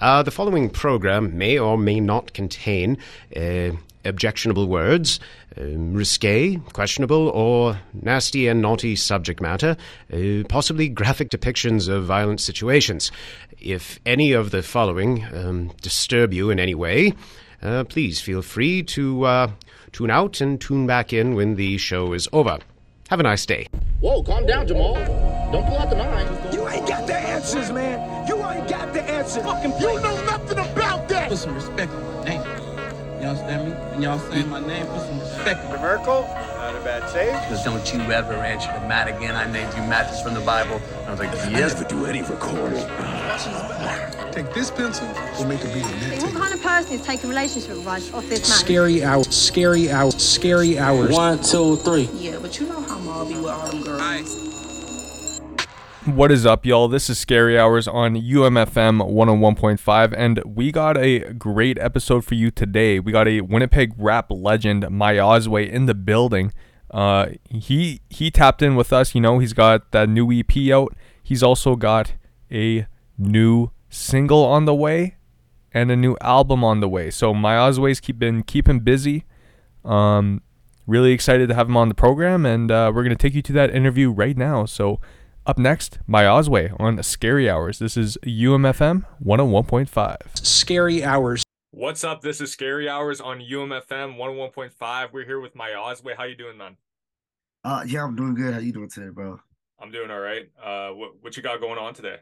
The following program may or may not contain objectionable words, risque, questionable, or nasty and naughty subject matter, possibly graphic depictions of violent situations. If any of the following disturb you in any way, please feel free to tune out and tune back in when the show is over. Have a nice day. Whoa, calm down, Jamal. Don't pull out the knife. You ain't got the answers, man. You ain't got the answers. You know nothing about that. Put some respect on my name. You understand me? When y'all saying my name, put some respect on The Merkel, not a bad save. Because don't you ever answer to Matt again. I named you Matt, this from the Bible. I was like, I yes. never do any recording. Take this pencil, we'll make a beat in that What kind of person is taking relationship advice off this man? Scary hours, scary hours, scary hours. 1, 2, 3. Yeah, but you know how Maul be with all them girls. What is up, y'all? This is Scary Hours on UMFM 101.5, and we got a great episode for you today. We got a Winnipeg rap legend, Myozway, in the building. He tapped in with us. You know, he's got that new EP out. He's also got a new single on the way and a new album on the way. So Myozway's keep him busy. Really excited to have him on the program, and we're gonna take you to that interview right now. So up next, Myozway on Scary Hours. This is UMFM 101.5. Scary hours. What's up? This is Scary Hours on UMFM 101.5. We're here with Myozway. How you doing, man? Yeah, I'm doing good. How you doing today, bro? I'm doing all right. What you got going on today?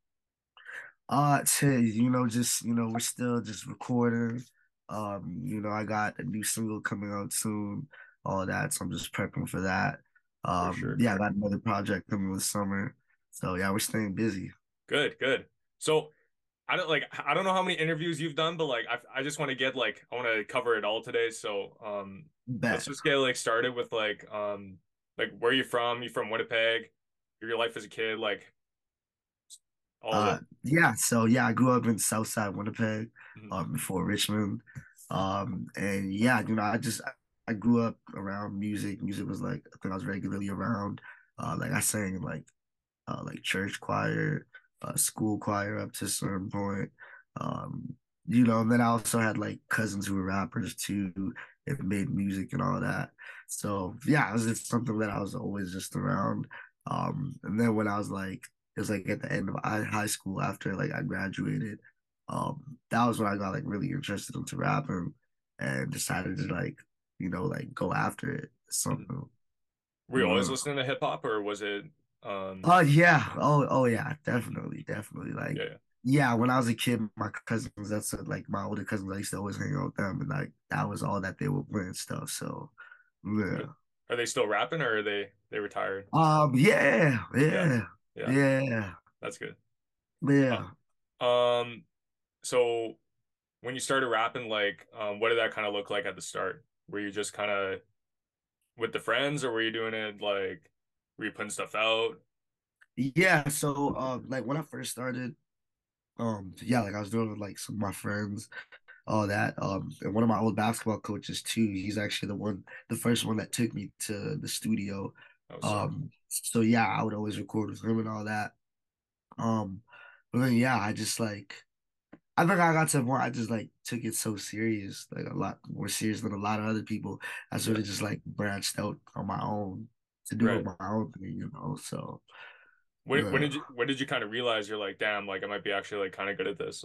We're still just recording. I got a new single coming out soon, all that. So I'm just prepping for that. Sure. I got another project coming this summer. So yeah, we're staying busy. Good. So I don't know how many interviews you've done, but I just want to get I want to cover it all today. So let's just get started with where you from? You from Winnipeg? Your life as a kid, all of it. I grew up in Southside Winnipeg, before Richmond. I grew up around music. Music was a thing I was regularly around. I sang in church choir, school choir up to a certain point. And then I also had cousins who were rappers too and made music and all that. So yeah, it was just something that I was always just around. And then when I was it was at the end of high school after I graduated, that was when I got really interested into rapping and decided to go after it. Something. Were you always listening to hip hop, or was it? Yeah. Oh yeah, definitely. Yeah. When I was a kid, my cousins, my older cousins, I used to always hang out with them, and that was all that they were playing stuff. So yeah. Are they still rapping, or are they retired? Yeah. That's good. Yeah. So when you started rapping, what did that kind of look like at the start? Were you just kind of with the friends, or were you doing it were you putting stuff out? Yeah, so when I first started, I was doing it with some of my friends, all that. And one of my old basketball coaches too, he's actually the first one that took me to the studio. So yeah, I would always record with him and all that. But then I just I think I got to a point I just took it so serious, a lot more serious than a lot of other people. I sort of just branched out on my own to do it my own thing, So when did you kind of realize you're damn, I might be actually kind of good at this?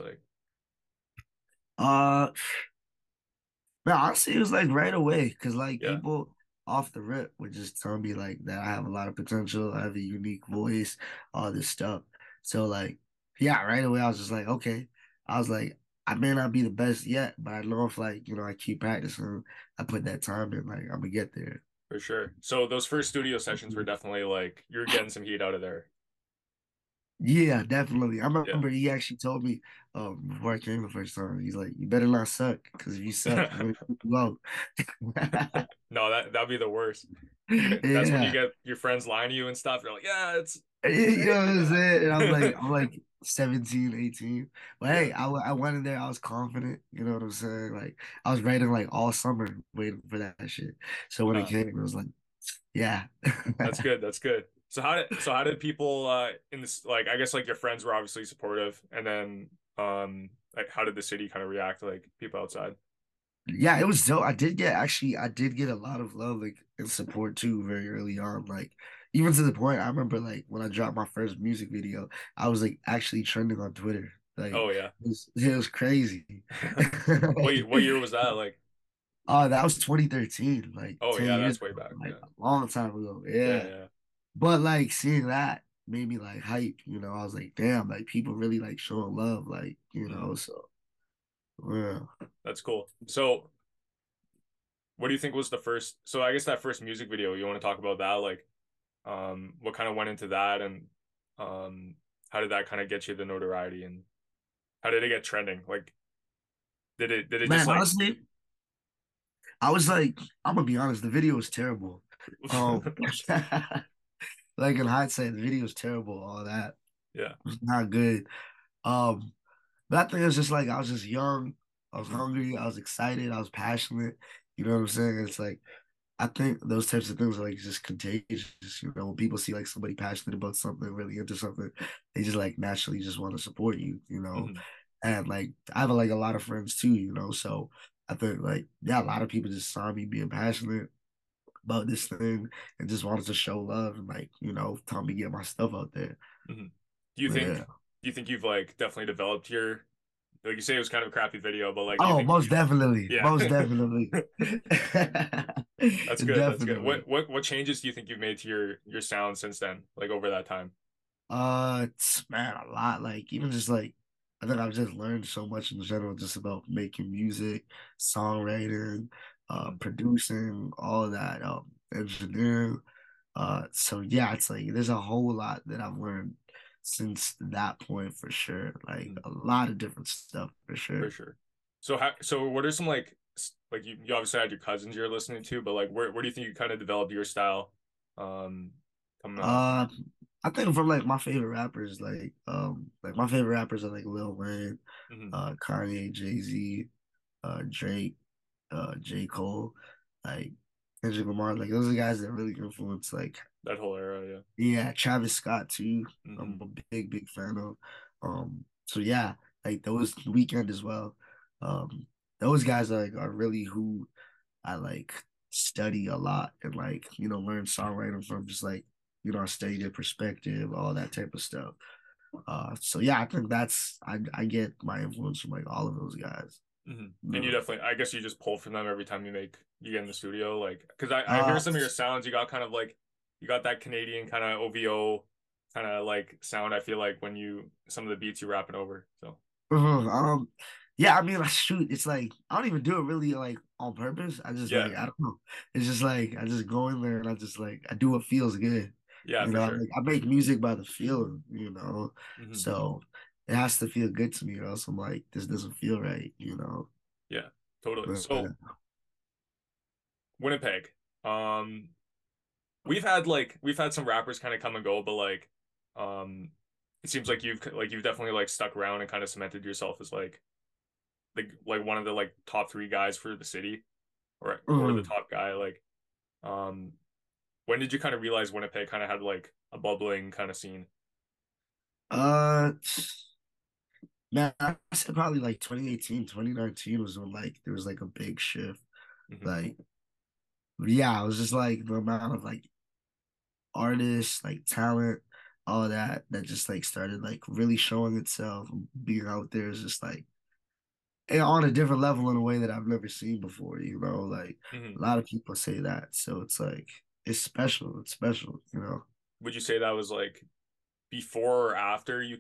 Man, honestly, it was right away, because people off the rip would just tell me that I have a lot of potential, I have a unique voice, all this stuff. So right away I was just okay. I was I may not be the best yet, but I know if I keep practicing, I put that time in, I'm gonna get there. For sure. So those first studio sessions were definitely you're getting some heat out of there. Yeah, definitely. I remember he actually told me before I came the first time, he's you better not suck, because if you suck, you're gonna keep low. No, that'd be the worst. That's when you get your friends lying to you and stuff. You're yeah, it's you know what I'm saying? And I'm 17, 18. But hey, I went in there, I was confident, you know what I'm saying? I was writing all summer waiting for that shit. So when it came, it was yeah. That's good. So how did people in this I guess your friends were obviously supportive, and then like how did the city kind of react to like people outside? Yeah, it was dope. I did get a lot of love like and support too very early on. Like even to the point I remember like when I dropped my first music video, I was like actually trending on Twitter. Like Oh yeah. it was crazy. What year was that? Like, Oh, that was 2013, like oh 10 yeah, years that's way ago, back. like Yeah. a long time ago. Yeah, Yeah. yeah. But like seeing that made me like hype, I was like, damn, like people really like showing love, like, Mhm. so yeah. That's cool. So, what do you think was the first? So, I guess that first music video, you want to talk about that? Like, what kind of went into that, and how did that kind of get you the notoriety, and how did it get trending? Like, did it just Man, like, honestly, I was like, I'm gonna be honest, the video was terrible. Um like in hindsight, the video was terrible, all that. yeah, It was not good. Um, but I think it was just like I was just young, I was hungry, I was excited, I was passionate. You know what I'm saying? It's like I think those types of things are like just contagious. When people see like somebody passionate about something, really into something, they just like naturally just want to support you. hmm And like I have like a lot of friends too. So I think like yeah, a lot of people just saw me being passionate about this thing and just wanted to show love and like, tell me get my stuff out there. hmm Do you think, Yeah. you've like definitely developed your, like you say it was kind of a crappy video, but like, do you Oh, think most you, definitely. yeah, Most definitely. that's good, that's good. Definitely. What changes do you think you've made to your sound since then, like over that time? Man, a lot. Like even just like I think I've just learned so much in general just about making music, songwriting, hmm producing, all of that, engineering. So yeah, it's like there's a whole lot that I've learned since that point for sure. Like hmm a lot of different stuff for For sure. sure. So what are some like like you obviously had your cousins you're listening to, but like where do you think you kind of developed your style um coming up? Uh, I think from like my favorite rappers, like my favorite rappers are like Lil Wayne, hmm Kanye, Jay-Z, Drake, J. Cole, like Kendrick Lamar, like those are the guys that really influence like That whole era, yeah, Travis Scott too. yeah. I'm a big fan of. So yeah, like those Weekend as well. Um, those guys are really who I like study a lot and like, learn songwriting from just like, I study their perspective, all that type of stuff. So yeah, I think I get my influence from like all of those guys. And you No. definitely, I guess you just pull from them every time you get in the studio, like because I hear Uh, some of your sounds, you got kind of like you got that Canadian kind of OVO kind of like sound. I feel like when you some of the beats you rapping over, so. um, yeah, I mean, like, shoot, it's like I don't even do it really like on purpose. I just Yeah, like I don't know. It's just like I just go in there and I just like I do what feels good. yeah, for sure. Like I make music by the feeling. hmm So it has to feel good to me, or else I'm like, this doesn't feel right. Yeah, totally. But So Winnipeg. Um, we've had some rappers kind of come and go, but like um it seems like you've definitely like stuck around and kind of cemented yourself as like one of the like top three guys for the city or the mhm. top guy. Like um when did you kind of realize Winnipeg kind of had like a bubbling kind of scene? uh, man, I said probably like 2018, 2019 was when like there was like a big shift. hmm Like, yeah, it was just like the amount of like artists, like talent, all of that just like started like really showing itself and being out there is just like and on a different level in a way that I've never seen before. Like hmm a lot of people say that. So it's like it's special. It's special. Would you say that was like before or after you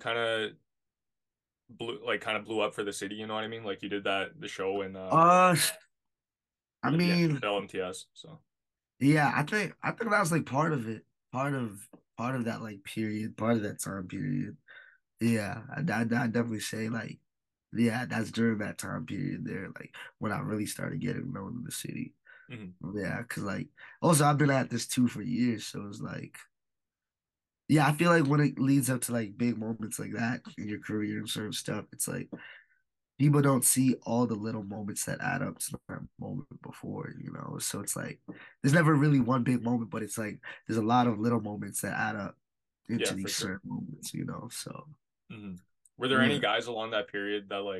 kind of blew up for the city, you know what I mean? Like you did the show in Uh I at mean, the LMTS, so. yeah, I think that was like part of it. Part of that like period, part of that time period. Yeah, I definitely say like yeah, that's during that time period there, like when I really started getting known in the city. Mhm. Yeah, because like also I've been at this too for years, so it's like yeah, I feel like when it leads up to like big moments like that in your career and certain stuff, it's like people don't see all the little moments that add up to that moment before. So it's like there's never really one big moment, but it's like there's a lot of little moments that add up into Yeah, for these sure. certain moments. So hmm Were there any yeah. guys along that period that like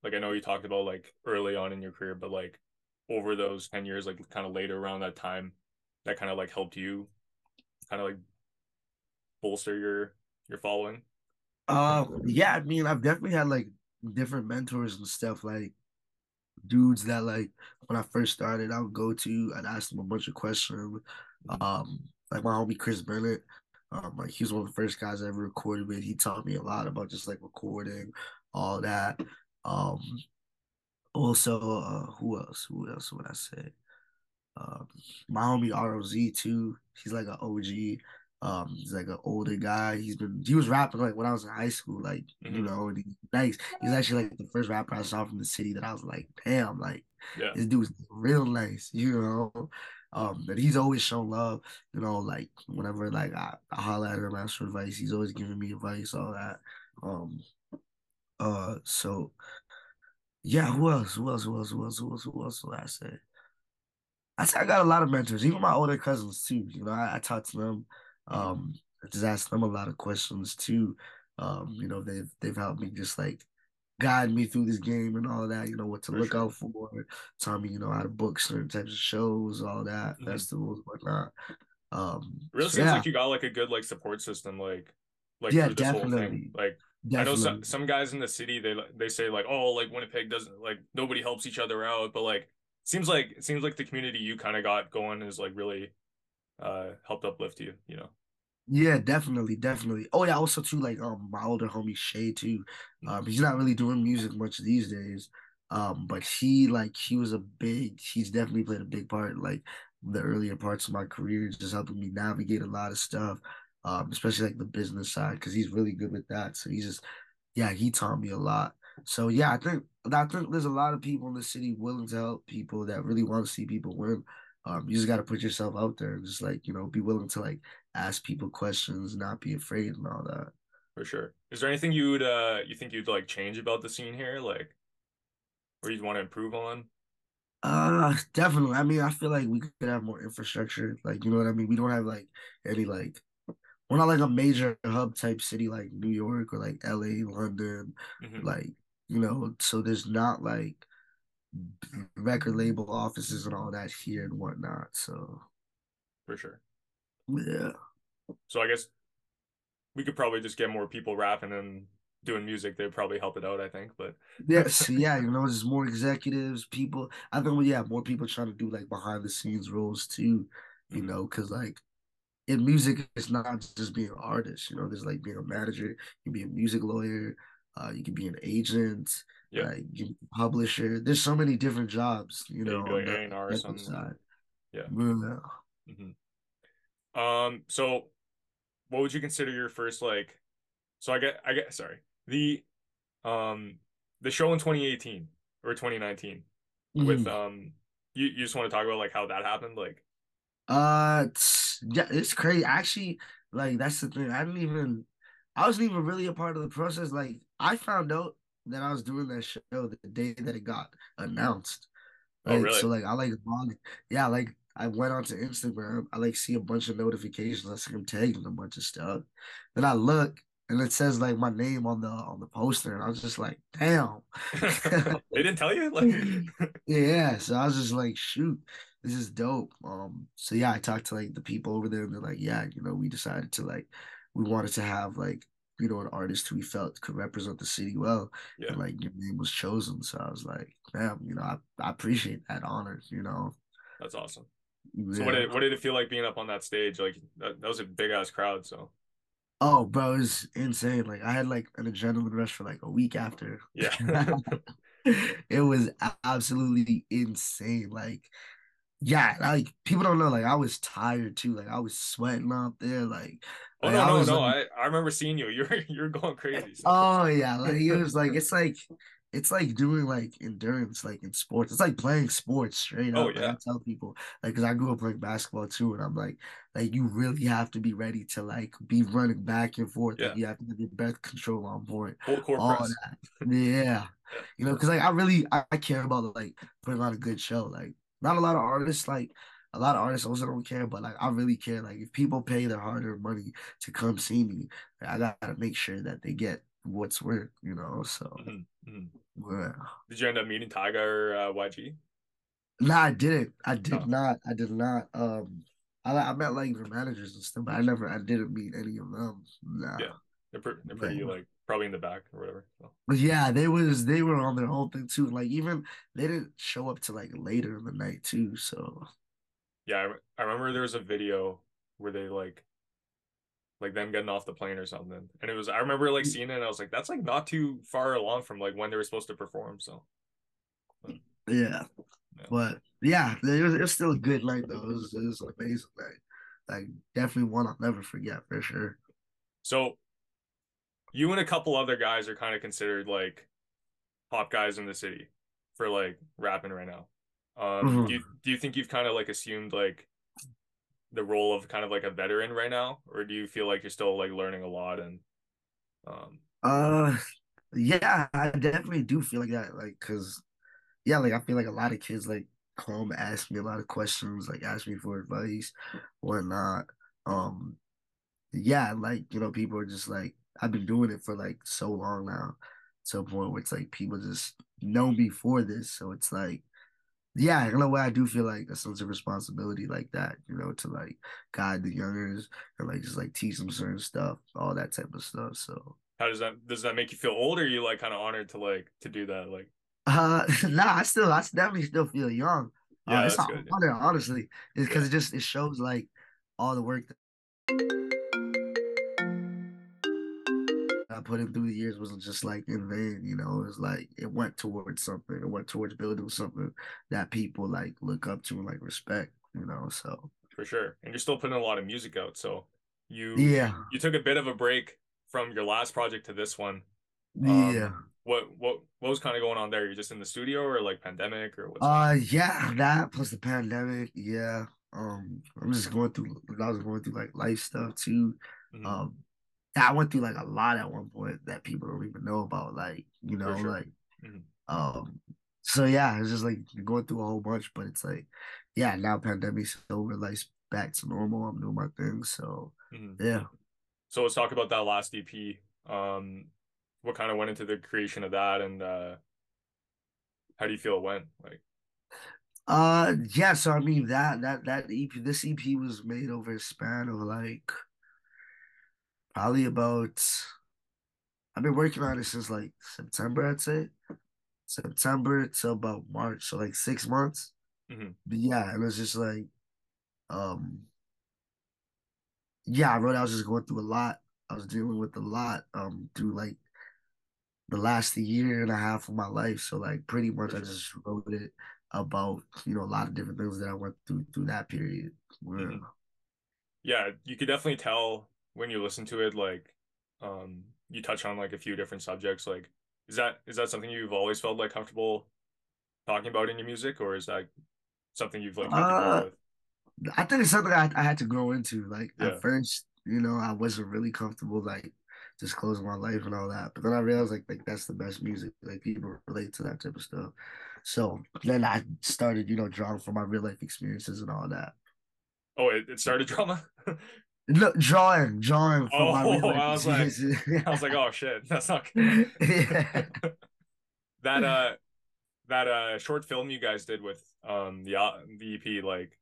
Like I know you talked about like early on in your career, but like over those 10 years, like kind of later around that time, that kind of like helped you kind of like bolster your following? Yeah, I mean, I've definitely had like different mentors and stuff, like dudes that like when I first started, I would go to, I'd ask them a bunch of questions. Like my homie Chris Bennett, like he was one of the first guys I ever recorded with. He taught me a lot about just like recording, all that. Um, Also, who else? Who else would I say? Um, my homie ROZ too. He's like an OG. He's like an older guy. He was rapping like when I was in high school, like and he's nice. He's actually like the first rapper I saw from the city that I was like, damn, like Yeah, this dude's real nice, And he's always shown love, like whenever like I holler at him, ask for advice, he's always giving me advice, all that. Um, so yeah, who else? Who else? Who else? Who else? Who else? Who else would I say? I say I got a lot of mentors, even my older cousins too. I talk to them. I just ask them a lot of questions too. They've helped me just like guide me through this game and all that. What to for look sure. out for. Tell me, how to book certain types of shows, all that, festivals, whatnot. It really So seems yeah, like you got like a good like support system, like yeah, through this whole thing. definitely, Like I know definitely. some guys in the city they say like, oh, like Winnipeg doesn't like nobody helps each other out, but like it seems like the community you kind of got going is like really helped uplift you, you know. Yeah, definitely, definitely. Oh yeah, also too, like my older homie Shay too. Mhm. He's not really doing music much these days. But he's definitely played a big part in like the earlier parts of my career, just helping me navigate a lot of stuff. Especially like the business side, because he's really good with that. So yeah, he taught me a lot. So yeah, I think there's a lot of people in the city willing to help people that really want to see people win. You just got to put yourself out there and just like, be willing to like ask people questions, not be afraid and all that. For sure. Is there anything you think you'd like change about the scene here, like or you'd want to improve on? Definitely. I mean, I feel like we could have more infrastructure. Like, you know what I mean? We don't have like any like we're not like a major hub type city like New York or like LA, London, Hmm. like, so there's not like record label offices and all that here and whatnot. So For sure. yeah. So I guess we could probably just get more people rapping and doing music. They'd probably help it out, I think. But Yes, yeah, there's more executives, people. I think we have more people trying to do like behind the scenes roles too, Mhm. because like in music, it's not just being an artist. There's like being a manager, you can be a music lawyer, you can be an agent, Yeah, you can be a publisher. There's so many different jobs, yeah, you'd be on like the A&R or executive something. side. Yeah. Yeah. Hmm. So what would you consider your first like? So I get sorry um the show in 2018 or 2019 with Mhm. you just want to talk about like how that happened, like. Yeah, it's crazy. Actually, like that's the thing. I wasn't even really a part of the process. Like I found out that I was doing that show the day that it got announced. Oh, Like so, really? like I like logged, yeah, like I went onto Instagram. I like see a bunch of notifications. I see them tagging a bunch of stuff. Then I look and it says like my name on the poster, and I was just like, damn. They didn't tell you like. Yeah, so I was just like, shoot, this is dope. So yeah, I talked to like the people over there, and they're like, yeah, we decided to like, we wanted to have like, an artist who we felt could represent the city well, Yeah, and like your name was chosen. So I was like, damn, I appreciate that honor. that's awesome. So what Yeah. did what did it feel like being up on that stage? Like that was a big ass crowd, so Oh, bro, it's insane. Like I had like an adrenaline rush for like a week after. yeah. It was absolutely insane. Like, yeah, like people don't know. Like I was tired too. Like I was sweating out there. Like, Oh, like no, I no, was no. like, I remember seeing you. You're going crazy. So oh yeah. Like it was like it's like doing like endurance, like in sports. It's like playing sports straight oh up. Like I yeah, tell people, like, because I grew up playing basketball too, and I'm like you really have to be ready to like be running back and forth. Like yeah. you have to have your breath control on point, Full court all press. that. Yeah, Yeah, because like I care about like putting on a good show. Like not a lot of artists like. A lot of artists also don't care, but like I really care. Like if people pay their hard-earned money to come see me, I gotta make sure that they get what's work, you know. So yeah. Did you end up meeting Tyga or YG? No, I didn't. I Oh. did not. I did not. I met like their managers and stuff, but I didn't meet any of them. Nah. Yeah, they're pretty like probably in the back or whatever. So. But yeah, they were on their whole thing too. Like even they didn't show up to like later in the night too. So Yeah, I remember there was a video where they like them getting off the plane or something, and it was I remember like seeing it, and I was like, that's like not too far along from like when they were supposed to perform. So yeah. But yeah, it was still a good night though. It was an amazing night. Like definitely one I'll never forget for sure. So you and a couple other guys are kind of considered like top guys in the city for like rapping right now. Do you think you've kind of like assumed like the role of kind of like a veteran right now, or do you feel like you're still like learning a lot and Yeah, I definitely do feel like that. Like, cause yeah, like I feel like a lot of kids like come ask me a lot of questions, like ask me for advice, whatnot. Um, yeah, like you know, people are just like I've been doing it for like so long now, to a point where it's like people just know me for this. So it's like, yeah, in a way, I do feel like a sense of responsibility like that, you know, to like guide the youngers and like just like teach them certain stuff, all that type of stuff. So, how does that make you feel old, or are you like kind of honored to like to do that? Like, nah, I definitely still feel young. yeah, It's that's not good. honor, honestly, it's because Yeah, it shows like all the work that I put in through the years wasn't just like in vain, you know. It's like it went towards something. It went towards building something that people like look up to and like respect, you know. So for sure. And you're still putting a lot of music out, so yeah, you took a bit of a break from your last project to this one. yeah. What was kind of going on there? You're just in the studio or like pandemic or what's Yeah, that plus the pandemic. Yeah. I'm just going through. I was going through like life stuff too. mm-hmm. Um, I went through like a lot at one point that people don't even know about. Like you For know, sure. like Mm-hmm. um. So yeah, it's just like going through a whole bunch, but it's like, yeah, now pandemic's over, life's back to normal. I'm doing my thing, so Mm-hmm. yeah. So let's talk about that last EP. What kind of went into the creation of that, and how do you feel it went? Like, Yeah. So I mean that EP, this EP was made over a span of like probably about. I've been working on it since like September, I'd say. September to about March, so like 6 months. mm-hmm. But yeah, and it's just like, um, yeah, I was just going through a lot. I was dealing with a lot, through like the last year and a half of my life. So like, pretty much, For I sure. just wrote it about you know a lot of different things that I went through that period. Mm-hmm. Where, Yeah, you could definitely tell when you listen to it, like, you touch on like a few different subjects. Like, is that something you've always felt like comfortable talking about in your music, or is that something you've like had to grow uh, with? I think it's something I had to grow into. Like at Yeah, first, you know, I wasn't really comfortable like disclosing my life and all that. But then I realized like that's the best music. Like people relate to that type of stuff. So then I started, you know, drawing from my real life experiences and all that. oh, it started drama. No, drawing from my real Oh, life experiences. I was like, oh shit, that's not Yeah. that that short film you guys did with the EP. Like,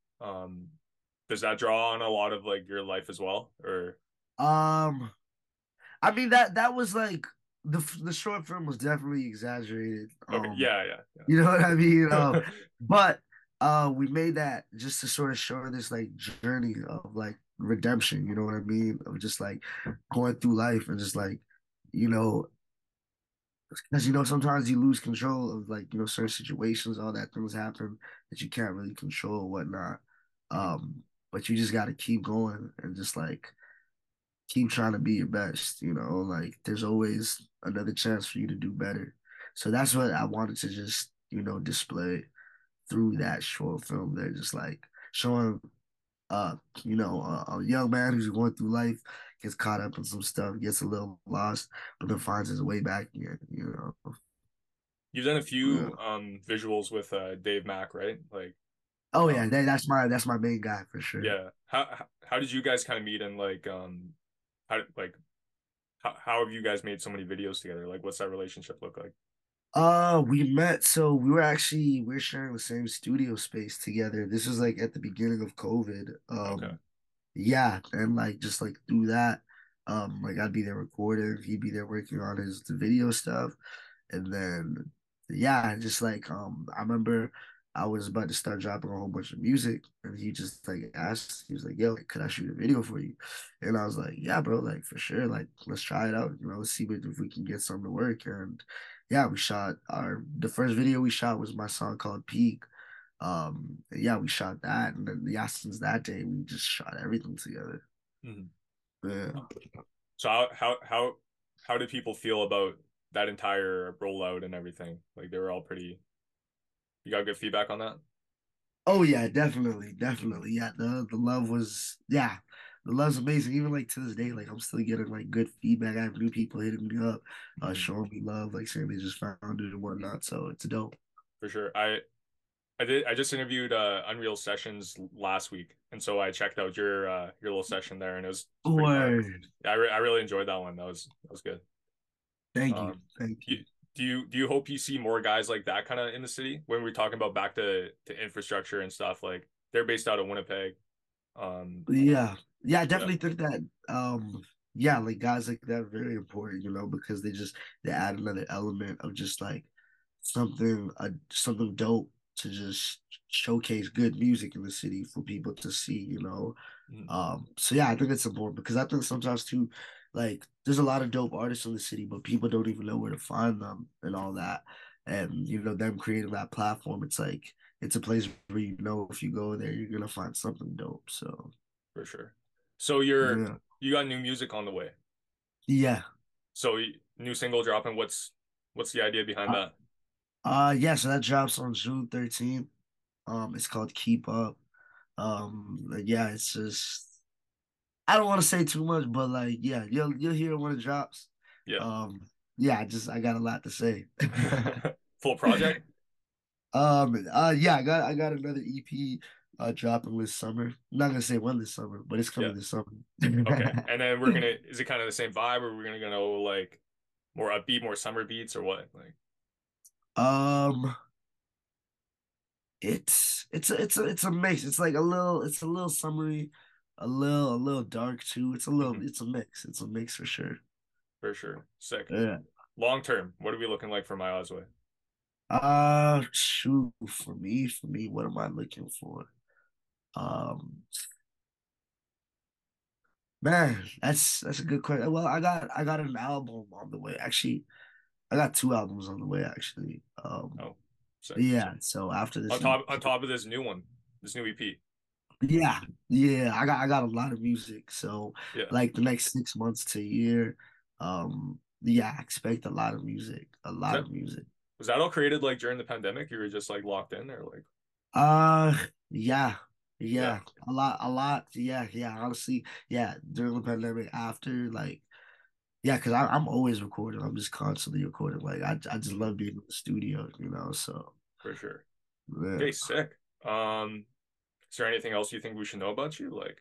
does that draw on a lot of like your life as well, or Um, I mean that was like the short film was definitely exaggerated. okay, yeah, You know what I mean? yeah. But we made that just to sort of show this like journey of like redemption, you know what I mean? Of just like going through life and just like, you know, because you know, sometimes you lose control of like, you know, certain situations, all that things happen that you can't really control or whatnot. Mhm. But you just gotta keep going and just like keep trying to be your best, you know, like there's always another chance for you to do better. So that's what I wanted to just, you know, display through that short film. They're just like showing you know, a young man who's going through life, gets caught up in some stuff, gets a little lost, but then finds his way back again, you know. You've done a Yeah. few visuals with Dave Mack, right? Like, Oh yeah, um, that's my main guy for sure. yeah. How did you guys kind of meet, and like how how have you guys made so many videos together? Like, what's that relationship look like? We met, so we were sharing the same studio space together. This was like at the beginning of COVID. Okay. Yeah, and like just like through that, like I'd be there recording, he'd be there working on the video stuff, and then yeah, just like I remember I was about to start dropping a whole bunch of music, and he just like asked, he was like, "Yo, could I shoot a video for you?" And I was like, "Yeah, bro, like for sure, like let's try it out, let's see if we can get something to work." And yeah, we shot the first video we shot was my song called Peak. Yeah, we shot that, and then yeah, since that day we just shot everything together. Mm-hmm. Yeah. So how did people feel about that entire rollout and everything? Like they were all pretty. You got good feedback on that? Oh yeah, definitely. Yeah, the love was the love's amazing. Even like to this day, like I'm still getting like good feedback. I have new people hitting me up, showing me love, like saying they just found it and whatnot. So it's dope. For sure. I just interviewed Unreal Sessions last week, and so I checked out your little session there, and it was pretty fun. Yeah, I really enjoyed that one. That was good. Thank you. Do you hope you see more guys like that kind of in the city when we're talking about back to infrastructure and stuff? Like they're based out of Winnipeg. Yeah, I definitely think that yeah, like guys like that are very important, because they add another element of just like something dope to just showcase good music in the city for people to see. So yeah, I think it's important because I think sometimes too, like there's a lot of dope artists in the city, but people don't even know where to find them and all that. And them creating that platform, it's like it's a place where if you go there, you're gonna find something dope. So for sure. So you got new music on the way. Yeah. So new single dropping. What's the idea behind that? Yeah, so that drops on June 13th. It's called Keep Up. Yeah, it's just I don't want to say too much, but like yeah, you'll hear it when it drops. Yeah. Yeah, I got a lot to say. Full project? Yeah, I got another EP dropping this summer. I'm not gonna say when this summer, but it's coming this summer. Okay. And then is it kind of the same vibe, or we're gonna go like more upbeat, more summer beats, or what? Like it's a mix. It's like a little summery, a little dark too. It's a mix. It's a mix for sure. For sure. Sick. Yeah. Long term, what are we looking like for My Osway? Shoot, for me, what am I looking for? Man, that's a good question. Well, I got an album on the way. Actually, I got 2 albums on the way, actually. Sick. Yeah, so after this on top of this new one, this new EP. Yeah, I got a lot of music. So like the next 6 months to a year, yeah, I expect a lot of music. Was that all created like during the pandemic? You were just like locked in, or like? Yeah. A lot. Yeah. Honestly, yeah. During the pandemic, after like, yeah, because I'm always recording. I'm just constantly recording. Like I just love being in the studio, So for sure. Yeah. Okay, sick. Is there anything else you think we should know about you? Like,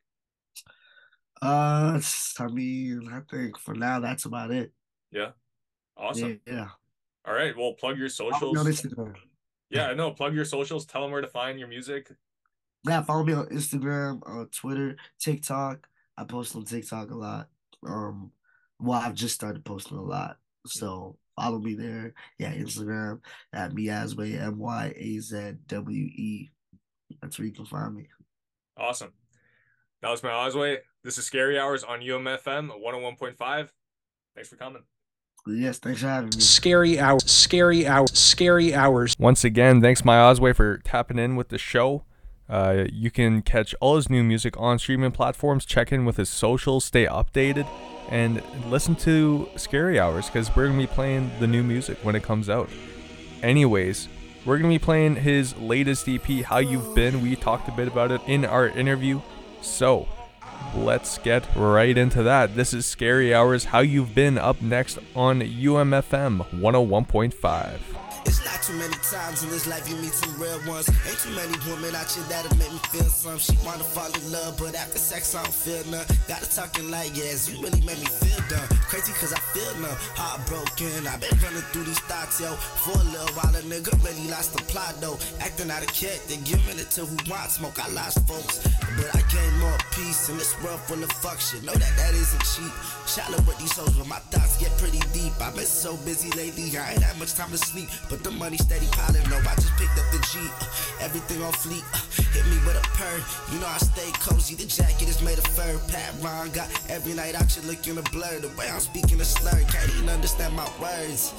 I mean, I think for now that's about it. Yeah. Awesome. Yeah. All right. Well, plug your socials. On Instagram. Yeah, no, plug your socials. Tell them where to find your music. Yeah, follow me on Instagram, Twitter, TikTok. I post on TikTok a lot. Well, I've just started posting a lot. So follow me there. Yeah, Instagram at Myazwe, MYAZWE. That's where you can find me. Awesome. That was My Osway. This is Scary Hours on UMFM 101.5. Thanks for coming. Yes, thanks for having me. Scary hours. Once again, thanks My Osway for tapping in with the show. You can catch all his new music on streaming platforms, check in with his socials, stay updated, and listen to Scary Hours because we're going to be playing the new music when it comes out. Anyways, we're going to be playing his latest EP, How You've Been. We talked a bit about it in our interview. So, let's get right into that. This is Scary Hours, How You've Been, up next on UMFM 101.5. It's not too many times in this life you meet some real ones. Ain't too many women out here that'll make me feel some. She wanna fall in love, but after sex I don't feel none. Gotta talking like, yes, you really make me feel dumb. Crazy cause I feel numb, heartbroken. I've been running through these thoughts, yo. For a little while a nigga really lost the plot though. Acting out of character, giving it to who wants smoke. I lost folks, but I gained more peace in this world full of fuck shit. Know that isn't cheap. Shallow with these hoes, but my thoughts get pretty deep. I've been so busy lately, I ain't had much time to sleep. But the money steady piling, no, I just picked up the G. Everything on fleek, hit me with a purr. You know I stay cozy, the jacket is made of fur. Pat Ron got every night out here looking a blur. The way I'm speaking a slur, can't even understand my words.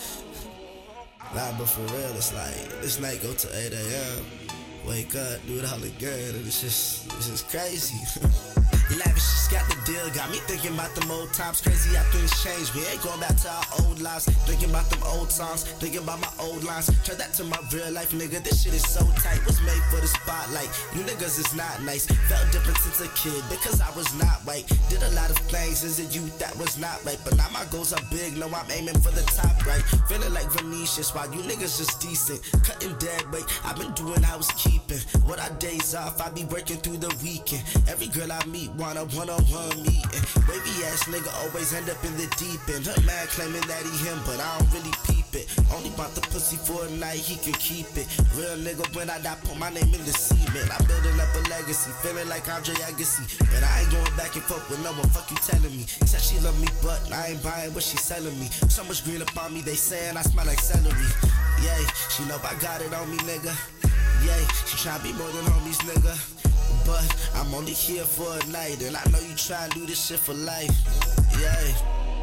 Nah, but for real, it's like, this night go to 8 a.m. Wake up, do it all again, and it's just crazy. Lavish just got the deal, got me thinking about them old times. Crazy how things change, we ain't going back to our old lives. Thinking about them old songs, thinking about my old lines. Turn that to my real life, nigga, this shit is so tight. Was made for the spotlight, you niggas is not nice. Felt different since a kid, because I was not right. Did a lot of things as a youth that was not right. But now my goals are big, no I'm aiming for the top, right. Feeling like Venetians, while you niggas just decent. Cutting dead weight, I've been doing housekeeping. What our days off, I be working through the weekend. Every girl I meet want a one-on-one meeting. Wavy ass nigga always end up in the deep end. Her man claiming that he him, but I don't really peep it. Only bought the pussy for a night, he can keep it. Real nigga, when I die, put my name in the cement. I'm building up a legacy, feeling like Andre Agassi. But I ain't going back and forth with no one, fuck you telling me. Said she love me, but I ain't buying what she selling me. So much green up on me, they saying I smell like celery. Yeah, she know I got it on me, nigga. Yeah, she try be more than homies, nigga. But I'm only here for a night, and I know you try and do this shit for life. Yeah,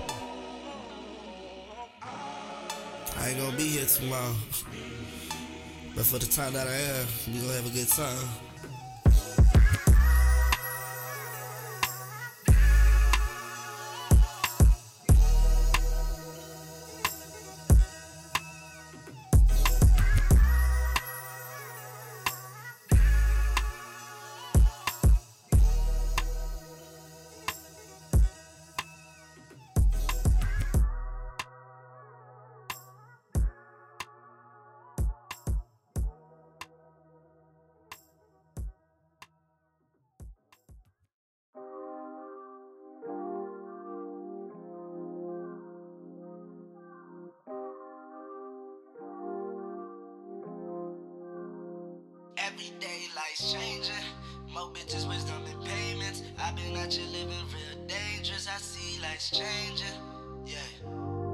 I ain't gonna be here tomorrow, but for the time that I am, we gonna have a good time. Everyday life's changing, more bitches, wisdom and payments. I've been out here living real dangerous. I see life's changing, yeah.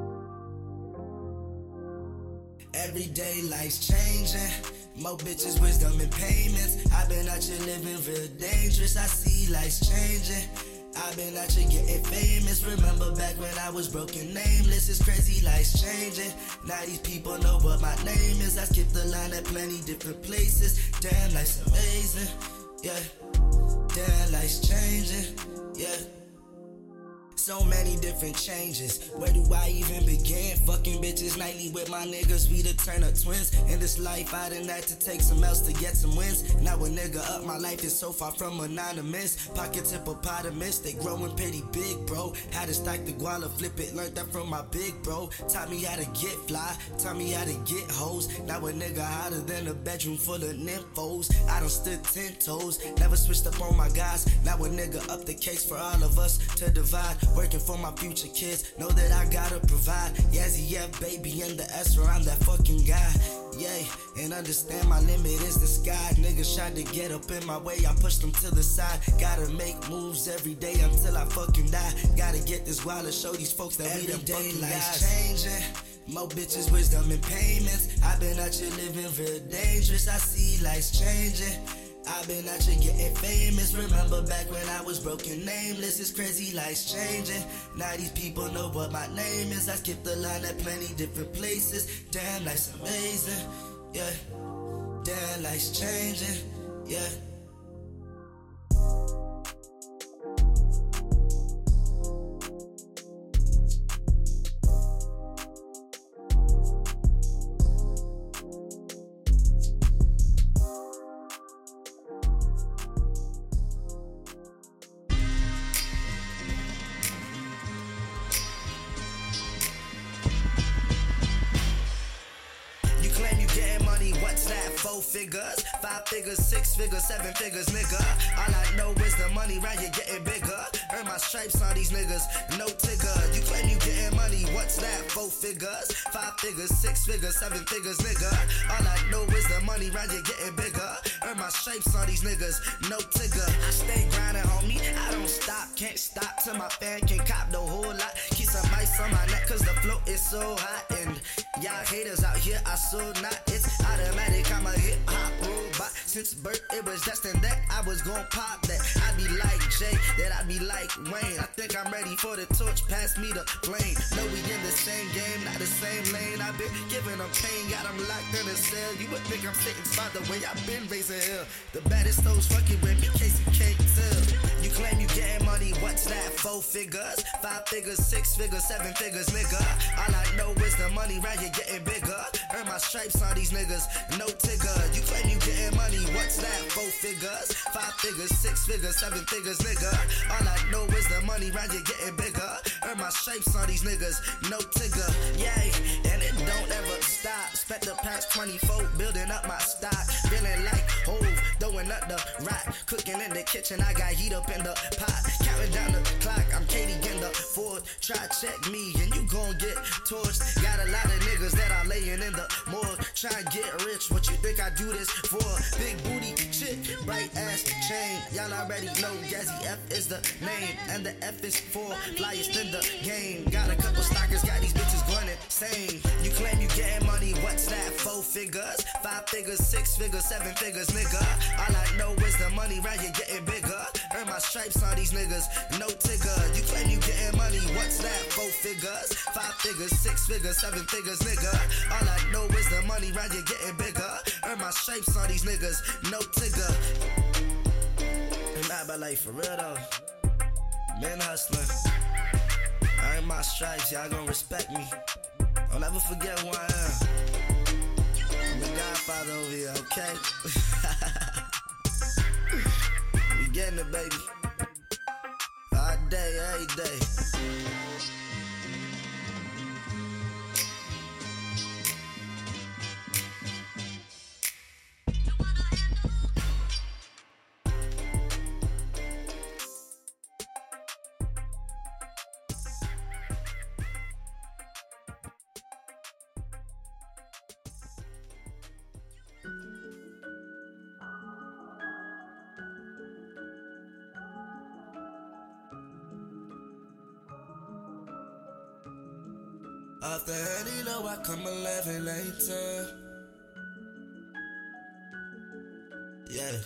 Everyday life's changing, more bitches, wisdom and payments. I've been out here living real dangerous. I see life's changing. I've been out here getting famous. Remember back when I was broken, nameless. It's crazy, life's changing. Now these people know what my name is. I skipped the line at plenty different places. Damn, life's amazing, yeah. Damn, life's changing, yeah. So many different changes. Where do I even begin? Fucking bitches nightly with my niggas, we the turn up twins. In this life, I done had to take some else to get some wins. Now a nigga up, my life is so far from anonymous. Pockets hippopotamus, they growing pretty big, bro. How to stack the guala, flip it, learned that from my big bro. Taught me how to get fly, taught me how to get hoes. Now a nigga hotter than a bedroom full of nymphos. I done stood 10 toes, never switched up on my guys. Now a nigga up the case for all of us to divide. Working for my future kids, know that I gotta provide. Yazzie, yeah, baby, in the S, I'm that fucking guy. Yeah, and understand my limit is the sky. Niggas tried to get up in my way, I pushed them to the side. Gotta make moves every day until I fucking die. Gotta get this wallet, show these folks that we them fucking guys. Changing, more bitches, wisdom and payments. I've been out here living real dangerous. I see life's changing. I've been out here getting famous. Remember back when I was broken, nameless. It's crazy, life's changing. Now these people know what my name is. I skipped the line at plenty different places. Damn, life's amazing, yeah. Damn, life's changing, yeah. 4 figures, 5 figures, 6 figures, 7 figures, nigga. All I know is the money right here getting bigger. Earn my stripes on these niggas, no tigger. You claim you getting money, what's that? 4 figures, 5 figures, 6 figures, 7 figures, nigga. All I know is the money right here getting bigger. Earn my stripes on these niggas, no tigger. I stay grinding, homie, I don't stop, can't stop till my fan can cop the whole lot. Keep some ice on my neck cause the flow is so hot. And y'all haters out here, I so not. It's automatic, I'm a hip-hop robot. Since birth, it was destined that I was gon' pop that. I'd be like Jay, that I'd be like Wayne. I think I'm ready for the torch, pass me the flame. No, we in the same game, not the same lane. I've been giving them pain, got them locked in a cell. You would think I'm sitting spot the way I've been raising hell. The baddest hoes fucking with me, case you can't tell. You claim you getting money, what's that? 4 figures, 5 figures, 6 figures, 7 figures, nigga. All I know is the money right here getting bigger. Earn my stripes on these niggas, no tigger. You claim you getting money, what's that? 4 figures, 5 figures, 6 figures, 7 figures, nigga. All I know is the money right here getting bigger. Earn my stripes on these niggas, no tigger. Yay, and it don't ever stop. Spent the past 24 building up my stock. Feeling like Hov, throwing up the rock. Cooking in the kitchen, I got heat up in the pot. Counting down the clock, I'm Katie in the Ford. Try check me and you gon' get torched. Got a lot of niggas that are laying in the morgue. Try and get rich, what you think I do this for? Big booty chick, bright ass chain. Y'all already know Gazzy F is the name. And the F is for flyest in the game. Got a couple stalkers, got these bitches going insane. You claim you getting money, what's that? 4 figures, 5 figures, 6 figures, 7 figures, nigga. All I know is the money right here getting bigger. Earn my stripes on these niggas, no tigger. You claim you getting money, what's that? 4 figures, 5 figures, 6 figures, 7 figures, nigga. All I know is the money right here getting bigger. Earn my stripes on these niggas, no tigger. And not but like for real though, men hustling. I earn my stripes, y'all gon' respect me. Don't ever forget who I am. I'm the Godfather over here, okay? We getting it, baby. All day, every day. After any low, I come 11 later. Yeah.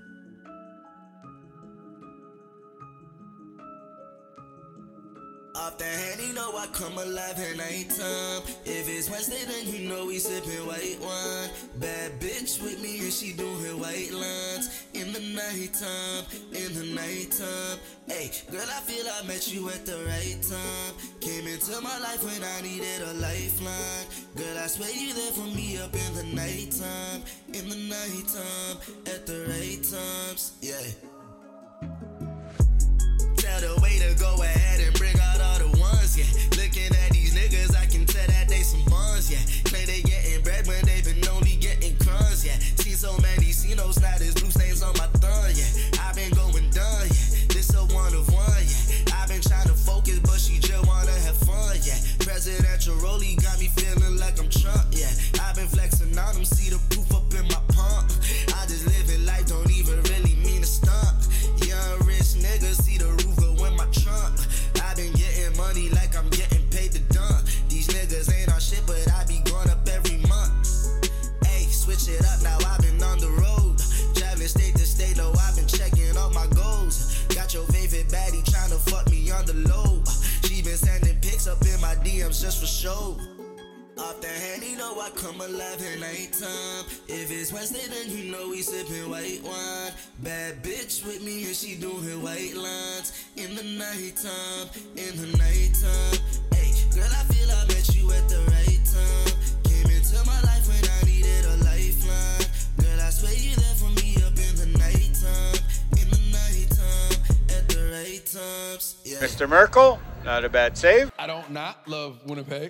Off the Henny, know I come alive and nighttime. If it's Wednesday, then you know we sippin' white wine. Bad bitch with me and she doing white lines. In the nighttime, in the nighttime. Hey, girl, I feel I met you at the right time. Came into my life when I needed a lifeline. Girl, I swear you there for me up in the nighttime. In the nighttime, at the right times, yeah. Tell the waiter go ahead and bring out all the ones, yeah. Looking at these niggas, I can tell that they some buns, yeah. Claim they getting bread when they been only getting crumbs, yeah. Seen so many Cinos, now there's blue stains on my thumb, yeah. I been going done, yeah. This a one of one, yeah. I been trying to focus, but she just wanna have fun, yeah. Presidential rollie got me feeling like I'm Trump, yeah. I been flexing on them, see the proof up in my pump. I just living life, don't even really mean to stunt. Young rich niggas see the roof go in my trunk. I been getting money like I'm getting paid to dunk. These niggas ain't on shit, but I be going up every month. Ayy, switch it up, now I been on the road. Traveling state to state, no, I been checking all my goals. Got your favorite baddie tryna fuck me on the low. She been sending pics up in my DMs just for show. Off the Henny, know I come alive at nighttime. If it's Wednesday, then you know we sippin' white wine. Bad bitch with me and she doing white lines. In the nighttime, in the nighttime. Hey, girl, I feel I met you at the right time. Came into my life when I needed a lifeline. Girl, I swear you there for me up in the nighttime. In the nighttime, at the right times, yeah. Mr. Merkel, not a bad save. I don't not love Winnipeg.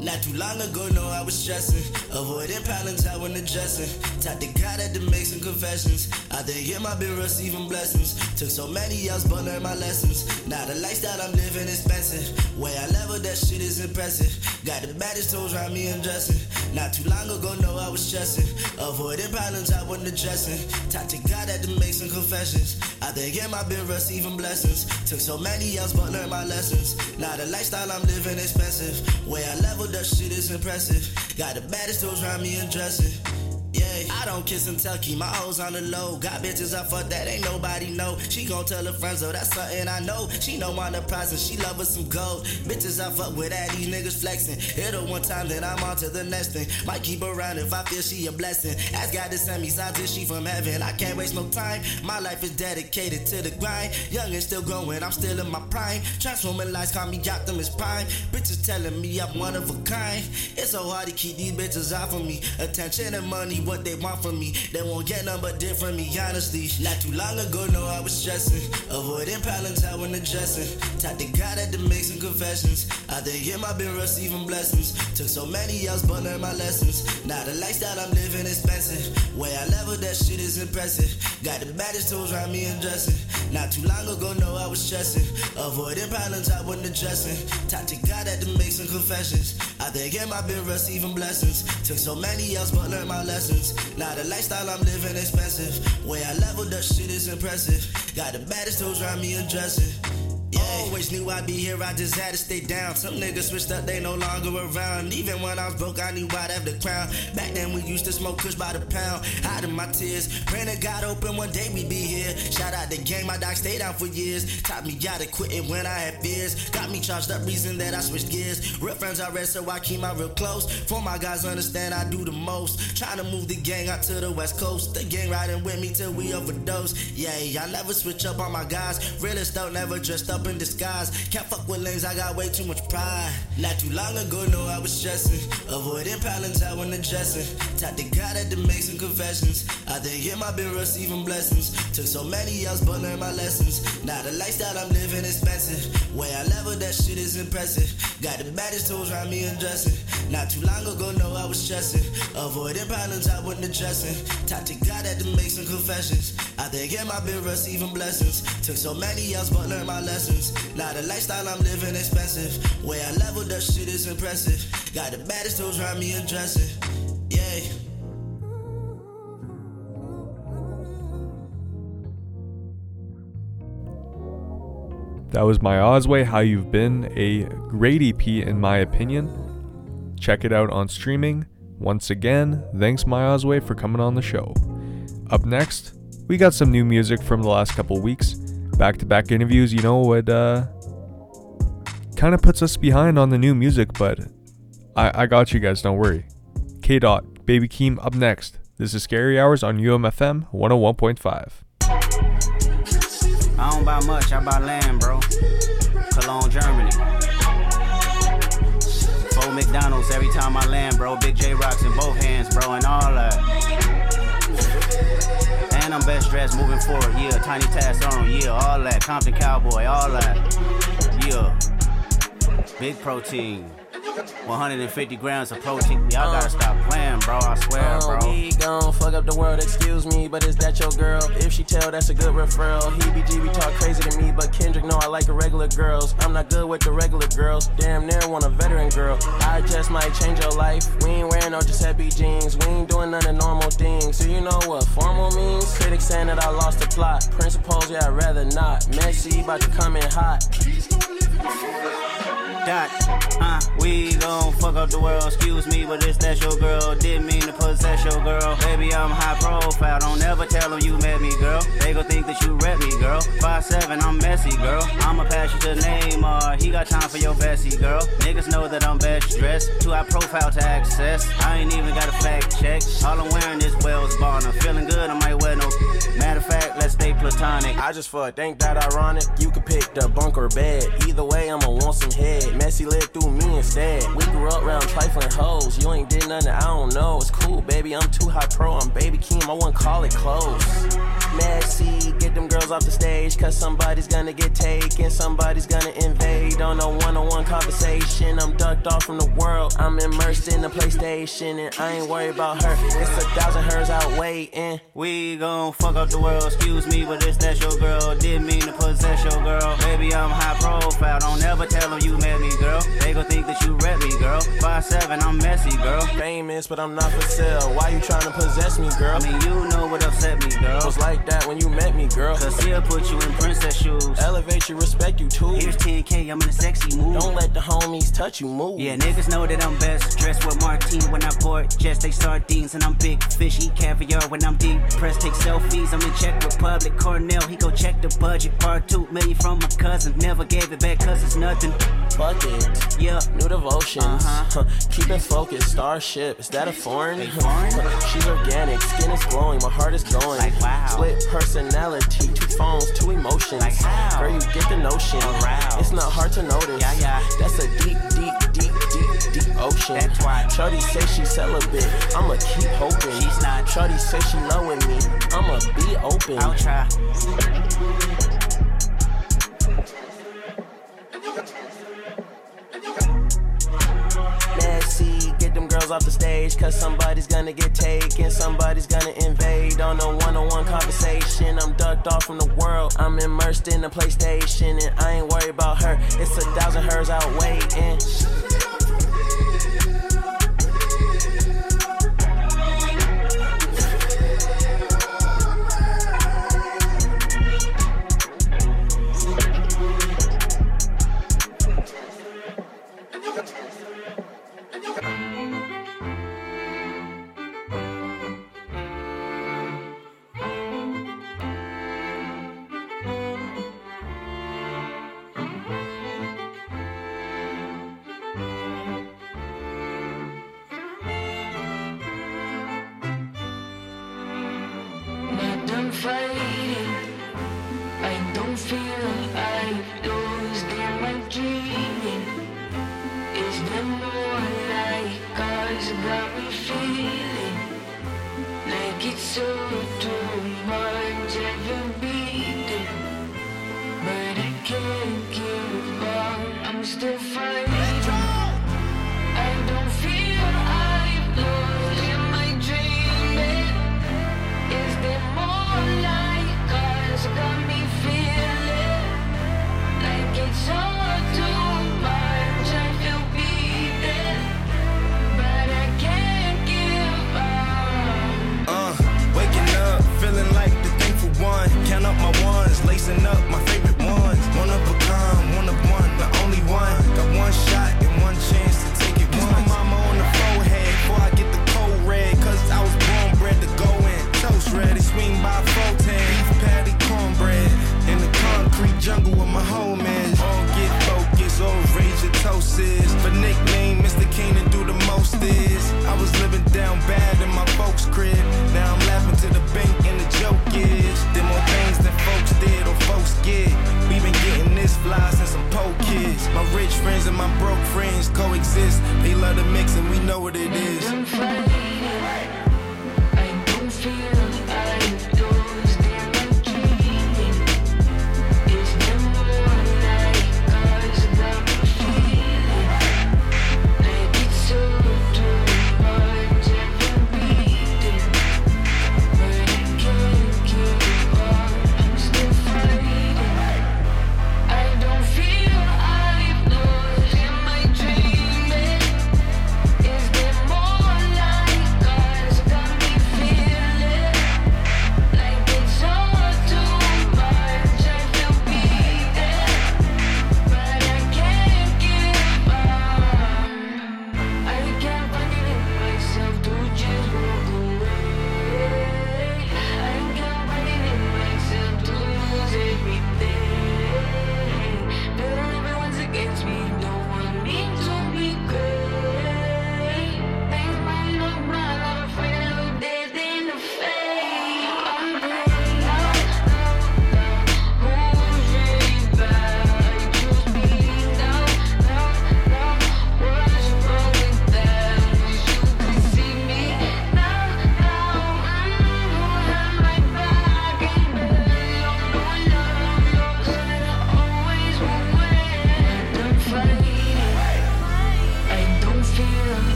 Not too long ago, no, I was stressing. Avoiding problems, I wasn't addressing. Taught the God had to make some confessions. I think him, I've been receiving blessings. Took so many years, but learned my lessons. Now the lifestyle I'm living expensive. Way I level, that shit is impressive. Got the baddest toes around me and dressing. Not too long ago, no, I was stressing. Avoiding problems, I wasn't addressing. Taught the God had to make some confessions. I think him, I've been receiving blessings. Took so many years, but learned my lessons. Now the lifestyle I'm living expensive. Way I level, that shit is impressive. Got the baddest toes around me and dressing. Yeah, I don't kiss and tell, keep my hoes on the low. Got bitches I fuck that ain't nobody know. She gon' tell her friends, oh, that's something I know. She know I'm the prize and she love her some gold. Bitches I fuck with, at these niggas flexing. Hit her one time, then I'm on to the next thing. Might keep her around if I feel she a blessing. Ask God to send me signs if she from heaven. I can't waste no time. My life is dedicated to the grind. Young and still growing, I'm still in my prime. Transforming lives, call me Optimus Prime. Bitches telling me I'm one of a kind. It's so hard to keep these bitches off of me. Attention and money, what they want from me. They won't get none but dick from me, honestly. Not too long ago, no, I was stressing. Avoiding problems, I wasn't addressing. Taught the God had to make some confessions. I think him, I've been receiving blessings. Took so many years, but learned my lessons. Now the lifestyle I'm living expensive. Way I level, that shit is impressive. Got the baddest toes around me and dressing. Not too long ago, no, I was stressing. Avoiding problems, I wasn't addressing. Taught the God had to make some confessions. I think him, I've been receiving blessings. Took so many years, but learned my lessons. Now the lifestyle I'm living expensive. Way I level, that shit is impressive. Got the baddest toes around me and dressing. Yeah. Always knew I'd be here, I just had to stay down. Some niggas switched up, they no longer around. Even when I was broke, I knew I'd have the crown. Back then we used to smoke kush by the pound. Hiding my tears, praying to God open one day we'd be here. Shout out the gang, my dog stayed down for years. Taught me how to quit it when I had fears. Got me charged up, reason that I switched gears. Real friends I read, so I keep my real close. For my guys understand I do the most. Trying to move the gang out to the west coast. The gang riding with me till we overdose. Yeah, I never switch up on my guys. Realist though, never dressed up in disguise. Can't fuck with lanes, I got way too much pride. Not too long ago, no, I was stressing. Avoiding problems, I wasn't addressing. Taught the God had to make some confessions. I think him, I've been receiving blessings. Took so many years, but learned my lessons. Now the lifestyle I'm living expensive. Way I level, that shit is impressive. Got the baddest toes around me and dressing. Not too long ago, no, I was stressing. Avoiding problems, I wasn't addressing. Taught the God had to make some confessions. I think him, I've been receiving blessings. Took so many years, but learned my lessons. Now the lifestyle I'm living expensive. Way I level, that shit is impressive. Got the baddest toes around me and dressing. Yeah. That was My Ozway, How You've Been, a great EP in my opinion. Check it out on streaming. Once again, thanks My Ozway for coming on the show. Up next, we got some new music from the last couple weeks. Back-to-back interviews, you know, it kind of puts us behind on the new music, but I got you guys, don't worry. K-Dot, Baby Keem up next. This is Scary Hours on UMFM 101.5. I don't buy much, I buy land, bro. Cologne, Germany. 4 McDonald's every time I land, bro. Big J-Rocks in both hands, bro, and all that. And I'm best dressed moving forward, yeah. Tiny task on, yeah, all that. Compton Cowboy, all that. Yeah. Big protein. 150 grams of protein. Y'all gotta stop playing, bro. I swear, bro. We gon' fuck up the world, excuse me, but is that your girl? If she tell, that's a good referral. Heebie-jeebie talk crazy to me, but Kendrick know I like the regular girls. I'm not good with the regular girls. Damn near want a veteran girl. I just might change your life. We ain't wearing no Giuseppe jeans. We ain't doing none of normal things. Do you know what formal means? Critics saying that I lost the plot. Principles, yeah, I'd rather not. Messy, about to come in hot. We gon' fuck up the world, excuse me, but if that's your girl, didn't mean to possess your girl. Baby, I'm high profile, don't ever tell them you met me, girl. They gon' think that you rep me, girl. 5'7", I'm messy, girl. I'ma pass you to Neymar, he got time for your bestie, girl. Niggas know that I'm best dressed, too high profile to access. I ain't even got a fact check, all I'm wearing is Wells Bonner. Feeling good, I might wear no. Matter of fact, let's stay platonic. I just fucked, ain't that ironic? You could pick the bunk or bed. Either way, I'ma want some head. Messy lived through me instead. We grew up around trifling hoes. You ain't did nothing I don't know. It's cool, baby, I'm too high pro. I'm Baby Keem, I wouldn't call it close. Messy, get them girls off the stage, cause somebody's gonna get taken, somebody's gonna invade on a one-on-one conversation. I'm ducked off from the world, I'm immersed in the PlayStation, and I ain't worried about her. It's 1,000 hers out waiting. We gon' fuck up the world, excuse me, but it's that your girl. Didn't mean to possess your girl. Baby, I'm high profile, don't ever tell them you met me, girl. They gon' think that you rep me, girl. 5'7", I'm messy, girl. Famous, but I'm not for sale. Why you tryna possess me, girl? I mean, you know what upset me, girl. Was like that when you met me, girl. Cause he'll put you in princess shoes. Elevate you, respect you too. Here's 10K, I'm in a sexy mood. Don't let the homies touch you, move. Yeah, niggas know that I'm best. Dressed with Martine when I board jets, they sardines. And I'm big fish, eat caviar when I'm deep pressed. Take selfies, I'm in Czech Republic. Cornell, he go check the budget. Part 2 million from my cousin. Never gave it back cause it's nothing. Fuck it. Yeah. New devotions. Keep it focused. Starship. Is that a foreign? She's organic. Skin is glowing. My heart is going. Like wow. Split personality. 2 phones, 2 emotions. Like how? Girl, you get the notion. Aroused. It's not hard to notice. Yeah. That's a deep ocean. That's why. Shorty say she celibate. I'ma keep hoping. She's not. Shorty say she low with me. I'ma be open. I'll try. Messy, get them girls off the stage, cause somebody's gonna get taken, somebody's gonna invade on a one-on-one conversation. I'm ducked off from the world, I'm immersed in the PlayStation, and I ain't worried about her. It's 1,000 hers out waiting.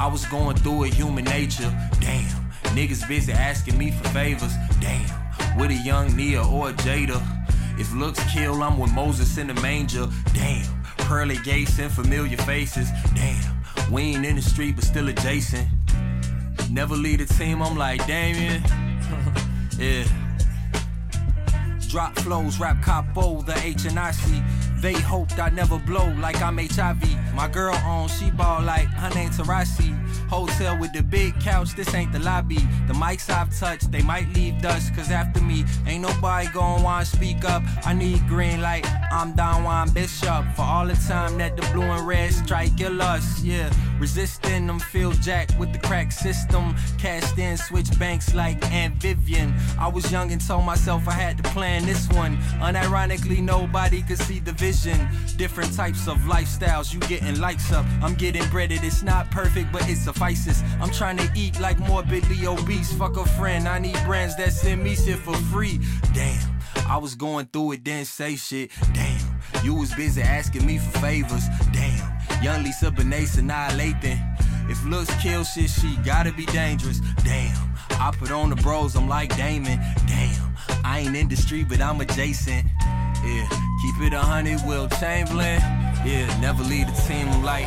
was going through it, human nature. Damn, niggas busy asking me for favors. Damn, with a young Nia or a Jada. If looks kill, I'm with Moses in the manger. Damn, pearly gates and familiar faces. Damn, we ain't in the street but still adjacent. Never lead a team, I'm like Damien. Yeah. Drop flows, rap capo, the HNIC. They hoped I never blow like I'm HIV. My girl on, she ball like her name Tarasi. Hotel with the big couch, this ain't the lobby. The mics I've touched, they might leave dust. Cause after me, ain't nobody gon' wanna speak up. I need green light, I'm Don Juan Bishop. For all the time that the blue and red strike your lust, yeah. Resisting them, Phil Jack with the crack system. Cashed in, switch banks like Aunt Vivian. I was young and told myself I had to plan this one. Unironically, nobody could see the vision. Different types of lifestyles, you getting likes up. I'm getting breaded, it's not perfect, but it suffices. I'm trying to eat like morbidly obese. Fuck a friend, I need brands that send me shit for free. Damn, I was going through it, didn't say shit. Damn, you was busy asking me for favors. Damn, young Lisa Benes annihilating. If looks kill shit, she gotta be dangerous. Damn, I put on the bros, I'm like Damon. Damn, I ain't in the street, but I'm adjacent. Yeah, keep it 100, Will Chamberlain. Yeah, never lead a team, I'm like.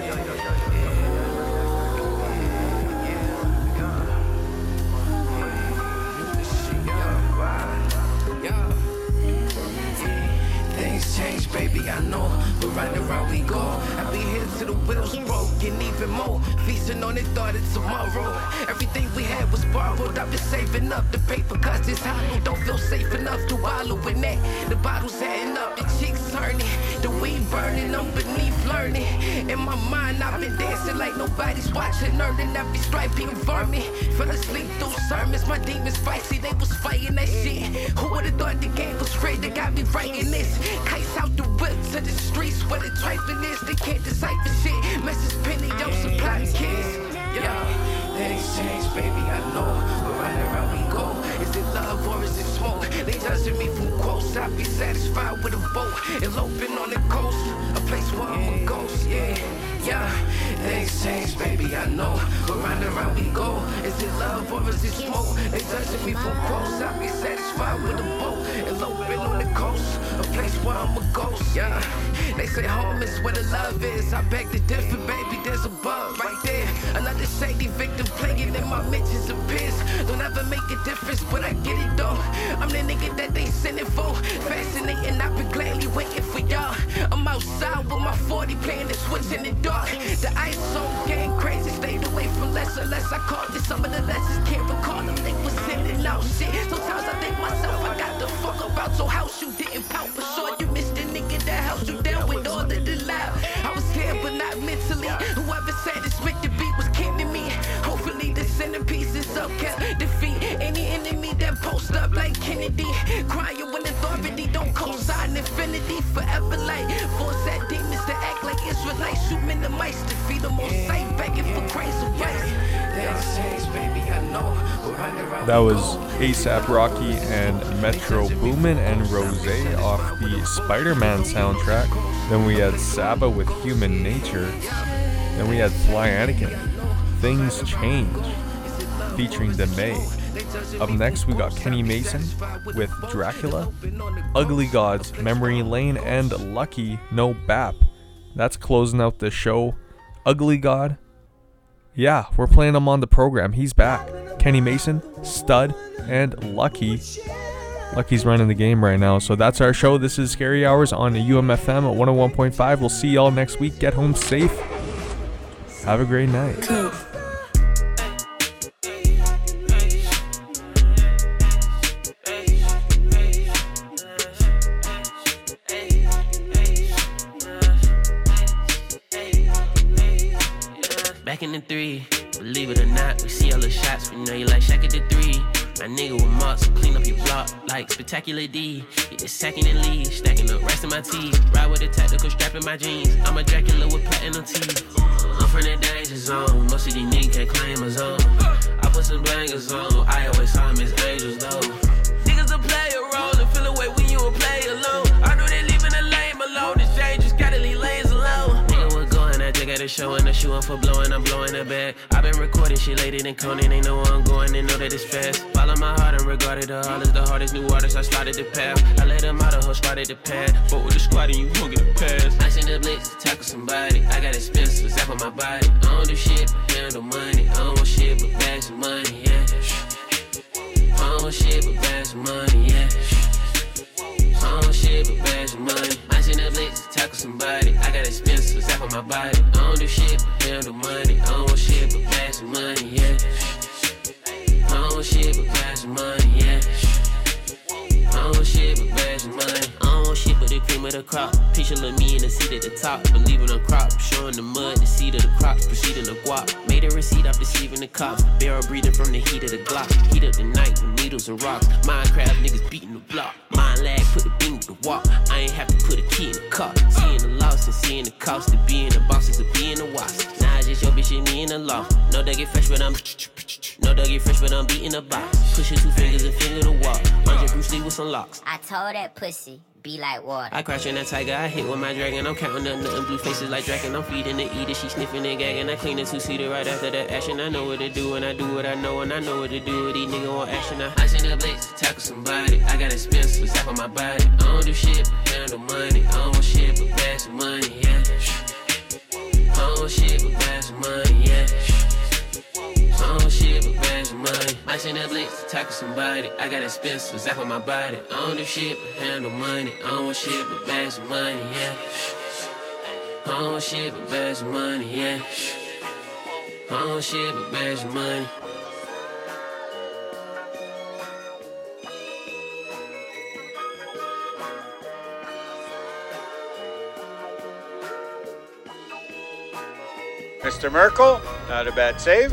Things change, baby, I know, but round and round we go. I be here till the wheels broke, and even more. Feasting on the thought of tomorrow. Everything we had was borrowed. I've been saving up the paper, cause this hollow. Don't feel safe enough to wallow in that. The bottle's adding up, the cheeks turning, the weed burning, I'm beneath learning. In my mind, I've been dancing like nobody's watching, earning every stripe being vermin. Fell asleep through sermons, my demons spicy, they was fighting that shit. Who would've thought the game was rigged? They got me writing this. Kites out the whip to the streets where the trifling is. They can't decipher shit. Message penny, yo, supply kids. Yeah, things change, baby, I know. But round and round we go. Is it love or is it smoke? They judging me from quotes. I be satisfied with a boat. Eloping on the coast, a place where I'm a ghost. Yeah, things change, baby, I know. But round and round we go. Is it love or is it smoke? They judging me from quotes. I be satisfied with a boat. Eloping on the coast, a place where I'm a ghost. Yeah, they say home is where the love is. I beg to differ, baby, there's a bug right there. Another shady victim playing in my mentions of piss. Don't ever make a difference, but I get it though. I'm the nigga that they sending for. Fascinating, I've been gladly waiting for y'all. I'm outside with my 40 playing the switch in the dark. The ice on getting crazy, stayed away from less unless I caught it. Some of the lessons can't recall them, they was sending out shit. Sometimes I think myself, I got the fuck about your house, you didn't pout. For sure you missed the nigga that held you down with all of the loud. I was here but not mentally. Whoever said it's meant to be was kidding me. Hopefully the centerpiece is up, kept defeat any enemy that post up like Kennedy. Crying when authority don't co-sign infinity. Forever like force that demons to act like Israelites. Shoot minimize, defeat them on sight, begging for crazy rights. Things change, baby, I know. That was A$AP Rocky and Metro Boomin and Rose off the Spider-Man soundtrack. Then we had Saba with Human Nature. Then we had Fly Anakin, Things Change, featuring Demae. Up next, we got Kenny Mason with Dracula, Ugly Gods, Memory Lane, and Lucky, No Bap. That's closing out the show. Ugly God, yeah, we're playing him on the program. He's back. Kenny Mason, Stud, and Lucky. Lucky's running the game right now. So that's our show. This is Scary Hours on UMFM at 101.5. We'll see y'all next week. Get home safe. Have a great night. Back in the 3, believe it or not, we see all the shots. We know you like Shaq at the 3. My nigga with marks, clean up your block like Spectacular D. Get the second and lead, stacking up rest in my teeth. Ride with a tactical strap in my jeans. I'm a Dracula with platinum teeth. I'm from the danger zone, most of these niggas can't claim a zone. I put some bangers on, I always saw them as angels though. Niggas will play a role and feel away when you will play alone. I know they leaving the lane alone, it's dangerous, gotta leave lanes alone. Nigga was going, I just got a always showing the shoe, I'm for blowing, I'm blowing the bag. I've been recording shit later than Conan, they know where I'm going, they know that it's fast. Follow my heart and regarded the hardest, the hardest new artist, I started the path. I let them out of her, started the pad. Fuck with the squad and you won't get a pass. I send the blitz to tackle somebody, I got expensive, zap on my body. I don't do shit, but handle money. I don't want shit, but bags of money, yeah. I don't want shit, but bags of money, yeah. I don't want shit, but bags of money. I send the blitz to tackle somebody, I got expensive, zap on my body. I don't do shit, but handle money. I don't want shit, but bags of money, yeah. I don't want shit, but bags of money, yeah. I don't want shit, but bags of money. I don't want shit, but the cream of the crop. Picture of me in the seat at the top, believing on crop. Showing the mud, the seed of the crops, proceeding the guap. Made a receipt off deceiving the cops. Barrel breathing from the heat of the Glock. Heat up the night with needles and rocks. Minecraft niggas beating the block. Mind lag, put the beam with the walk. I ain't have to put a key in the car. Seeing the loss and seeing the cost of being the boss is to be in the watch. Now it's just your bitch and me in the law. No, they get fresh, but I'm. No, they get fresh, but I'm beating the box. Push your 2 fingers and finger the wall. Andre Bruce Lee with some locks. I told that pussy, be like water. I crouch in that tiger, I hit with my dragon. I'm counting up nothing, blue faces like dragon. I'm feeding the eater, she sniffing and gagging. I clean the 2-seater right after that action. I know what to do and I do what I know, and I know what to do with these niggas on action. I send the blitz to tackle somebody. I got expensive, zap on my body. I don't do shit, but handle money. I don't want shit, but bags of money, yeah. I don't want shit, but bags of money, yeah. I don't want shit, but bags of money. I send the blitz to tackle somebody. I got expensive, zap on my body. I don't do shit, but handle money. I don't want shit, but bags of money, yeah. I don't want shit, but bags of money, yeah. I don't want shit, but bags of money. Mr. Merkel, not a bad save.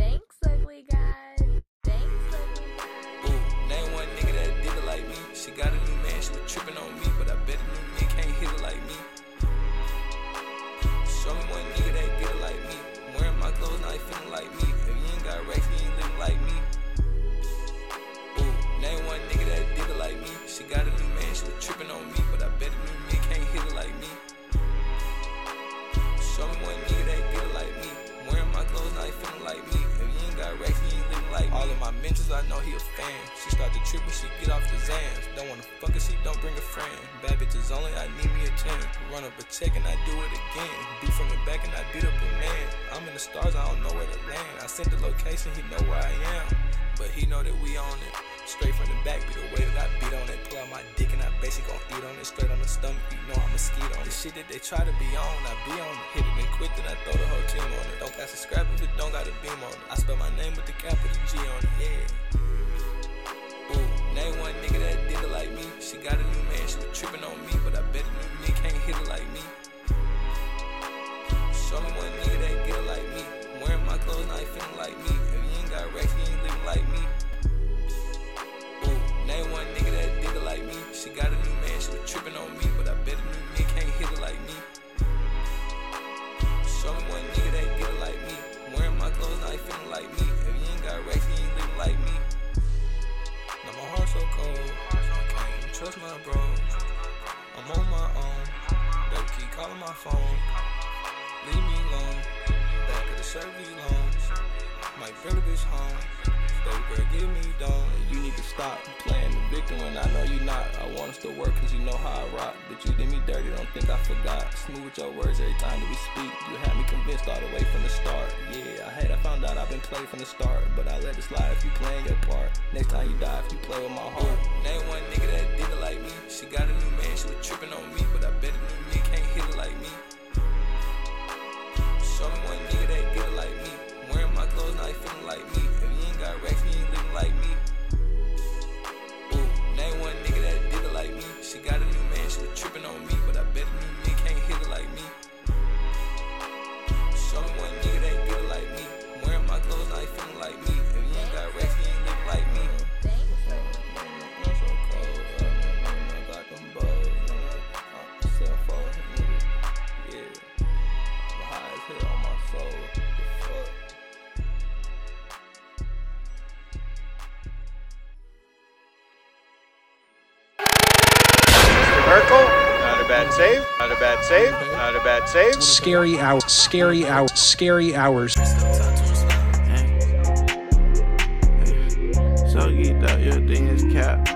I know he a fan. She start to trip when she get off the Zans. Don't wanna fuck her, she don't bring a friend. Bad bitches only, I need me a 10. Run up a check and I do it again. Beat from the back and I beat up a man. I'm in the stars, I don't know where to land. I sent the location, he know where I am. But he know that we on it. Straight from the back, be the way that I beat on it. Pull out my dick and I basically gon' eat on it. Straight on the stomach, you know I'm a skeet on it. The shit that they try to be on, I be on it. Hit it and quit, then I throw the whole team on it. Don't got to scrap if it don't got a beam on it. I spell my name with the capital G on it, yeah. Ooh, name one nigga that did it like me. She got a new man, she was tripping on me, but I bet a new nigga can't hit it like me. Show me one nigga that get it like me. I'm wearing my clothes, now you feeling like me. If you ain't got racks, you ain't living like me. Ooh, name one nigga that did it like me. She got a new man, she was tripping on me, but I bet a new nigga can't hit it like me. Show me one nigga that get it like me. I'm wearing my clothes, now you feeling like me. If you ain't got racks, you ain't living like me. Now my heart so cold, I can't trust my bros. I'm on my own, they keep calling my phone. Leave me alone, back of the Chevy loans. Might bring a bitch home, baby girl give me dome. You need to stop playing the victim when I know you not. I want us to work cause you know how I rock. But you did me dirty, don't think I forgot. Smooth with your words every time that we speak. You had me convinced all the way from the start. Yeah, I found out I've been played from the start. But I let it slide if you playing your part. Next time you die if you play with my heart. Name one nigga that did it like me. She got a new man, she was tripping on me. But I bet a new nigga can't hit it like me. Show me one nigga that get it like me. I'm wearing my clothes, now you feeling like me. If you ain't got racks, you ain't living like me. Ooh, name one nigga that did it like me. She got a new man, she was tripping on me. But I bet a new nigga can't hit it like me. Show me one nigga that get it like me. I'm wearing my clothes, now you feeling like me. If you ain't got racks, you ain't living like me. I'm so cold, I got them bugs. Cell phone, nigga. Yeah. I'm high as hell on my soul. Fuck. Mr. Merkel, not a bad save. Not a bad save. Not a bad save. Scary hours. Scary hours. Scary hours. So geeked up, your thing is cap.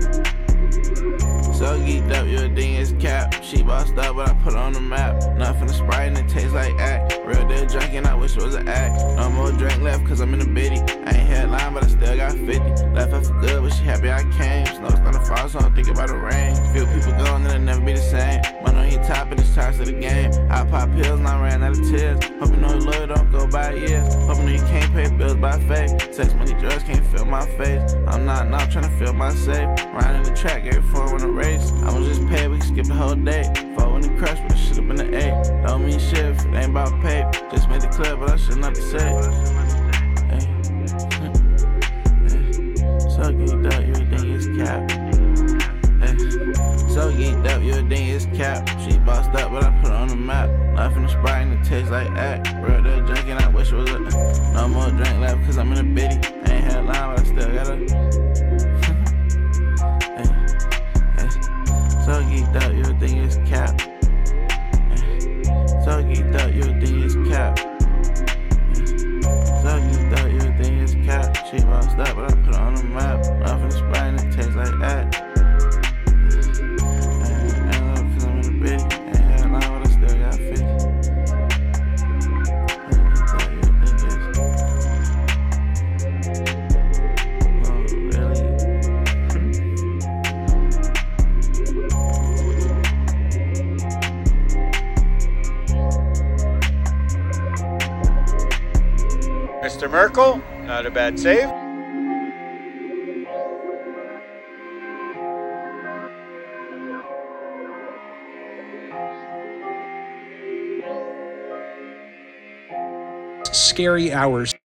So geeked up, your thing is cap. She bossed up, but I put her on the map. Nothing to Sprite and it tastes like act. Real deal drinking, I wish it was an act. No more drink left, cause I'm in a biddy. I ain't headline, but I still got 50. Left her for good, but she happy I came. Snow's gonna fall, so I'm thinking about the rain. Feel people going, then it'll never be the same. Money he top and it's charged to the game. I pop pills and I ran out of tears. Hope you know your lawyer don't go by years. Hope you know you can't pay bills by faith. Sex, money, drugs can't fill my face. I'm not trying to fill my safe. Riding the track, every 4 in a race. I was just paid, we can skip the whole day. 4 in the crush, but it should've been the 8. Don't mean shit if it ain't about pay. Just made the clip, but I shouldn't have to say. Hey. So geeked up, everything is cap. Hey. So geeked up, everything is cap. She bossed up, but I put her on the map. Life in the Sprite and it tastes like act. Real deal drinking, I wish it was a no more drink left, cause I'm in a biddy. I ain't had line, but I still got a so geeked up, everything is cap. So geeked up, everything is cap. So geeked up, everything is cap. She bossed up, but I put her on the map. Nothing to Sprite and it tastes like that. Ain't love cause I'm in the biddy. Ain't had line, but I still got 50. Mr. Merkel, not a bad save. Scary hours.